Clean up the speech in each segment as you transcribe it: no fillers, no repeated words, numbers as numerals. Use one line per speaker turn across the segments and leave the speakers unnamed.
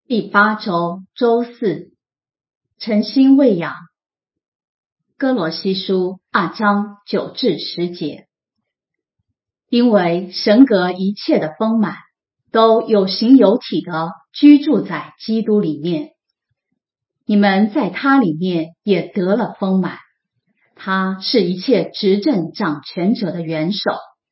第8周周4，诚心喂养。哥罗西书2章9至10节。因为神格一切的丰满，都有形有体的居住在基督里面。你们在他里面也得了丰满，他是一切执政掌权者的元首。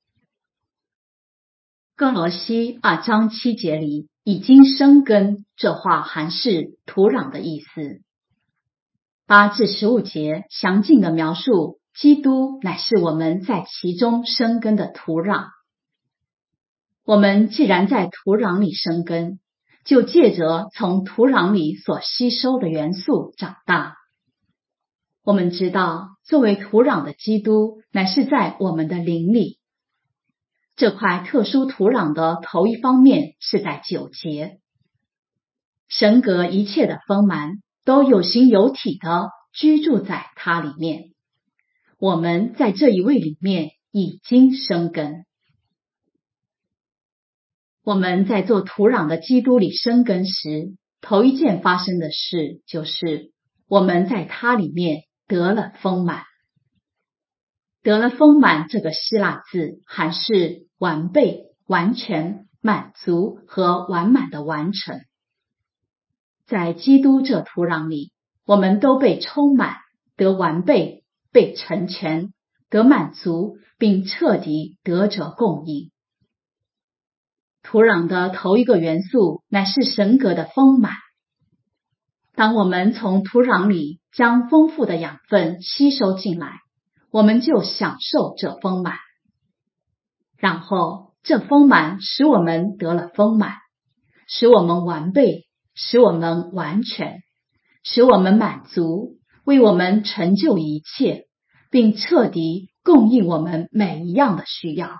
哥罗西2章7节里已经生根，这话含是土壤的意思。8至15节详尽的描述基督乃是我们在其中生根的土壤。我们既然在土壤里生根，就借着从土壤里所吸收的元素长大。我们知道，作为土壤的基督乃是在我们的灵里。这块特殊土壤的头一方面是在9节。神格一切的丰满，都有形有体的居住在他里面。我们在这一位里面已经生根。我们在做土壤的基督里生根时，头一件发生的事就是我们在他里面得了丰满。得了丰满这个希腊字含是完备、完全、满足和完满的完成。在基督这土壤里，我们都被充满，得完备，被成全，得满足，并彻底得着供应。土壤的头一个元素乃是神格的丰满。当我们从土壤里将丰富的养分吸收进来，我们就享受这丰满。然后这丰满使我们得了丰满，使我们完备，使我们完全，使我们满足，为我们成就一切，并彻底供应我们每一样的需要。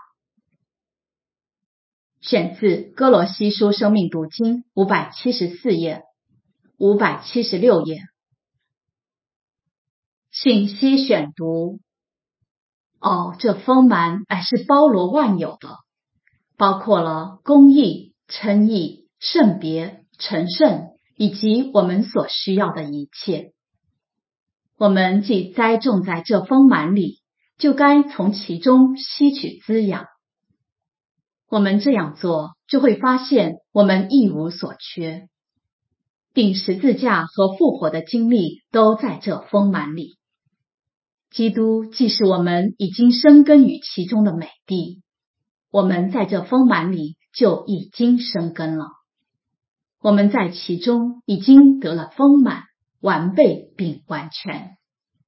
选自哥罗西书生命读经574页、576页。信息选读。这丰满乃是包罗万有的，包括了公义、称义、圣别、成圣，以及我们所需要的一切。我们既栽种在这丰满里，就该从其中吸取滋养。我们这样做，就会发现我们一无所缺。钉十字架和复活的经历都在这丰满里。基督既是我们已经生根于其中的美地，我们在这丰满里就已经生根了。我们在其中已经得了丰满、完备并完全。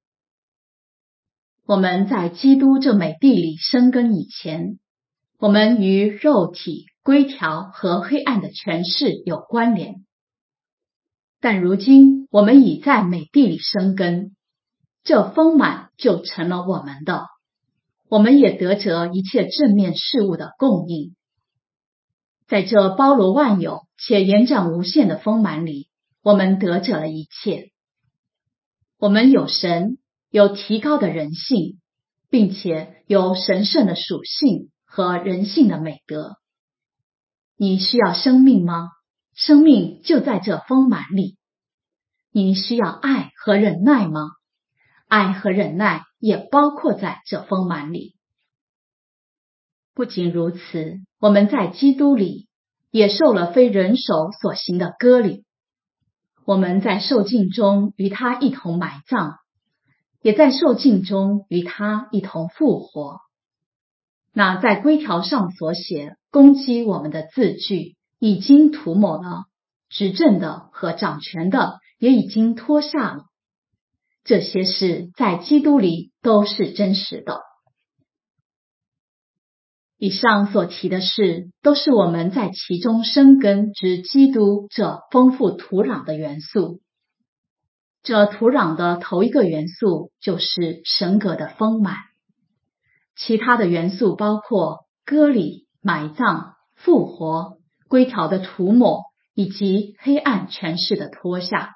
我们在基督这美地里生根以前，我们与肉体、规条和黑暗的权势有关联。但如今我们已在美地里生根，这丰满就成了我们的，我们也得着一切正面事物的供应。在这包罗万有且延展无限的丰满里，我们得着了一切。我们有神，有提高的人性，并且有神圣的属性和人性的美德。你需要生命吗？生命就在这丰满里。你需要爱和忍耐吗？爱和忍耐也包括在这丰满里。不仅如此，我们在基督里也受了非人手所行的割礼。我们在受浸中与他一同埋葬，也在受浸中与他一同复活。那在规条上所写攻击我们的字句已经涂抹了，执政的和掌权的也已经脱下了。这些事在基督里都是真实的。以上所提的事，都是我们在其中生根之基督这丰富土壤的元素。这土壤的头一个元素就是神格的丰满，其他的元素包括割礼、埋葬、复活、规条的涂抹，以及黑暗权势的脱下。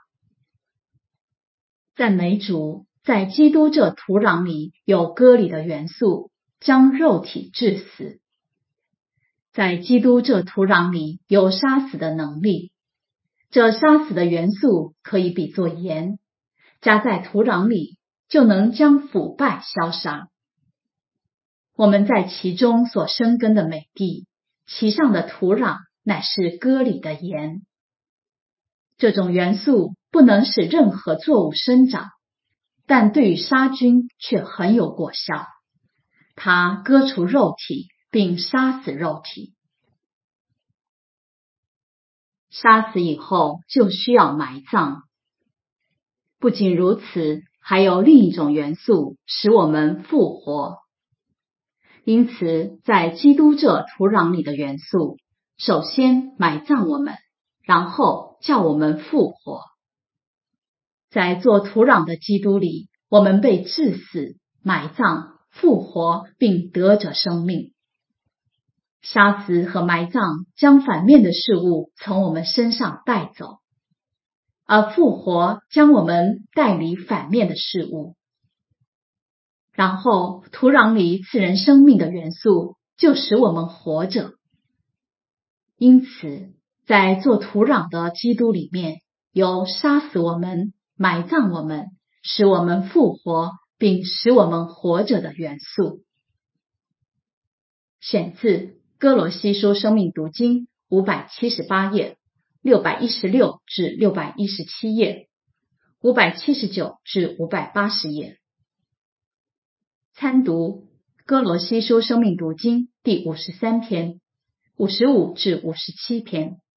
赞美主，在基督这土壤里有割礼的元素，将肉体致死。在基督这土壤里有杀死的能力。 这杀死的元素可以比作盐，加在土壤里就能将腐败消杀。我们在其中所生根的美地，其上的土壤乃是歌里的盐。这种元素不能使任何作物生长，但对于杀菌却很有果效。它割除肉体，并杀死肉体。杀死以后就需要埋葬。不仅如此，还有另一种元素使我们复活。因此，在基督这土壤里的元素，首先埋葬我们，然后叫我们复活。在做土壤的基督里，我们被治死、埋葬、复活，并得着生命。杀死和埋葬将反面的事物从我们身上带走，而复活将我们带离反面的事物。然后土壤里赐人生命的元素就使我们活着。因此，在做土壤的基督里面，有杀死我们、埋葬我们、使我们复活，并使我们活着的元素。选自哥罗西书生命读经578页，616至617页，579至580页。参读哥罗西书生命读经第53篇，55至57篇。